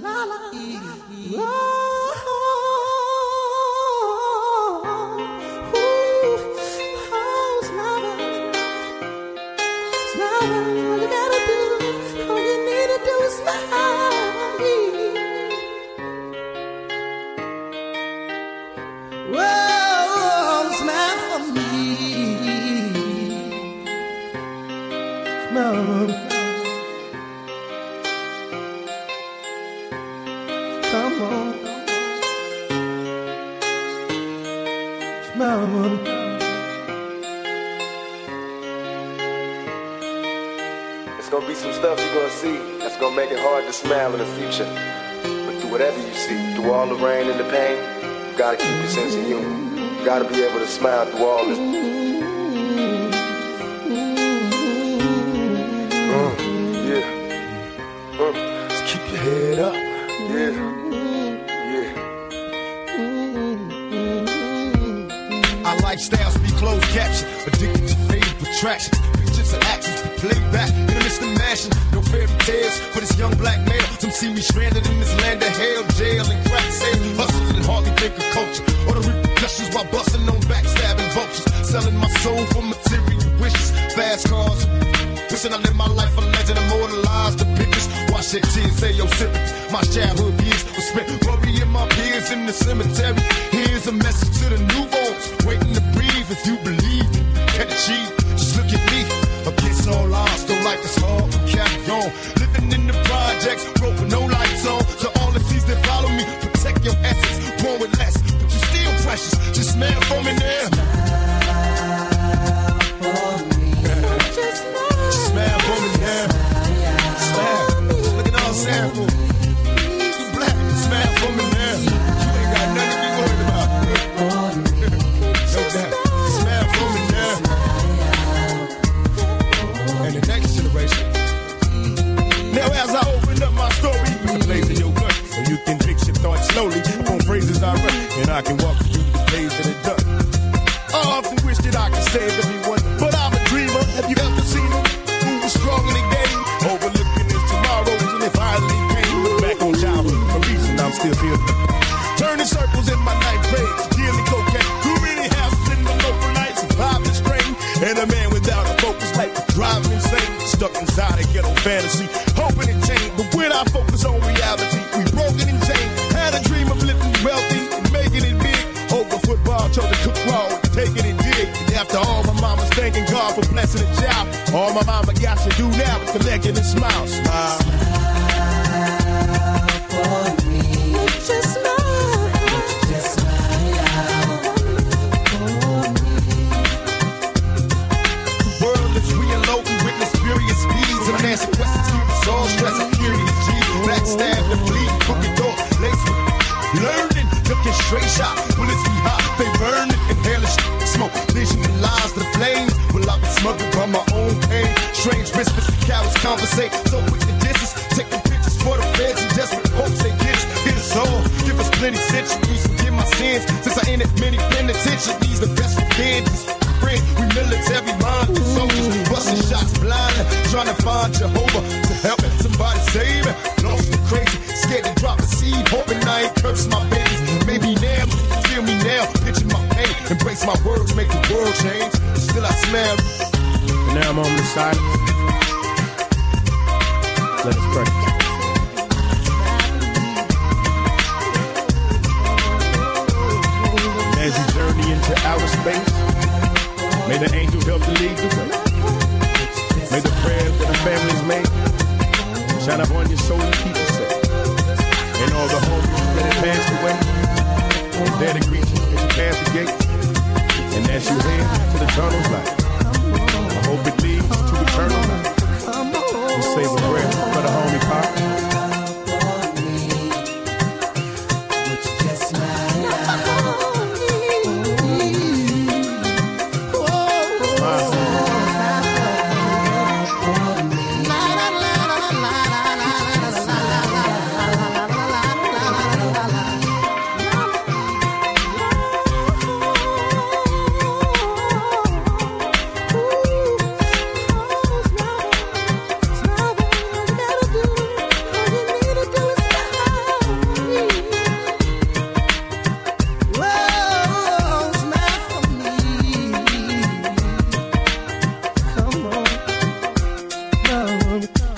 Smile in the future, but through whatever you see, through all the rain and the pain, you gotta keep your sense of humor. You gotta be able to smile through all this. Just keep your head up. Our lifestyles be closed caption, addicted to favorite attractions. Pictures and actions be played back in the midst of mashing. No fairy tales for this young black male. Some see me stranded in this land of hell, jail and crack sales. Hustling and hardly think of culture or the repercussions while busting on backstabbing vultures. Selling my soul for material wishes. Fast cars, wishing I live my life a legend, immortalized the pictures. Watch that tears say your sympathy. My childhood years was spent worrying my peers in the cemetery. Here's a message to the newborns waiting to breathe. If you believe you can achieve, just look at me. Against all odds, though life is hard, we carry on. Living in the projects, broke with no lights on. To all the seas that follow me, protect your essence. Born with less, but you still precious. Just smile for me now. Just smile for me now. Smile. Look at all sample. You black, smile for me now. You ain't got nothing to be worried about. No doubt. Smile for me now. And the next generation. Now as I open up my story, put the blaze in your gut, so you can fix your thoughts slowly on phrases I write, and I can walk you through the days that are done. I often wish that I could save everyone, but I'm a dreamer. Have you ever seen him? Who was strong in the game, overlooking his tomorrows, and if I leave pain, look back on childhood, a reason I'm still here. Turning circles in my ninth grade, dealing cocaine, too many houses in the local life, survived the strain, and a man without a focus like driving insane, stuck inside a ghetto fantasy, hoping it changed, but when I focus on reality, we broken and chained, had a dream of living wealthy and making it big, over football, chose to cook raw, taking it dig, and after all my mama's thanking God for blessing a child, all my mama got to do now is collecting and smile, smile. Answer questions, keep us all stressing, hearing the G, backstab the bleed, crooked door, lace with learning, looking straight shot, bullets be hot, they burning, inhaling smoke, visualize the flames, well I've been smothered by my own pain, strange whispers, cowards conversate, so quick the distance, taking pictures for the feds and desperate hopes they get us all, give us plenty centuries, forgive my sins, since I entered many penitentiaries, the best revenge is we military minded soldiers, busting shots blind, trying to find Jehovah to help somebody save me. Lost and crazy, scared to drop a seed, hoping I ain't curse my babies. Maybe now, feel me now, picture my pain, embrace my words, make the world change. Still I smell. And now I'm on the silence. Let us pray. As you journey into outer space, may the angels help to lead the way. May the prayers that the families make shine up on your soul and keep you safe. And all the homies that have passed away, there to greet you as you pass the gate. And as you head to the eternal life, I hope it leads to eternal life. We say a prayer for the homie Pop. come.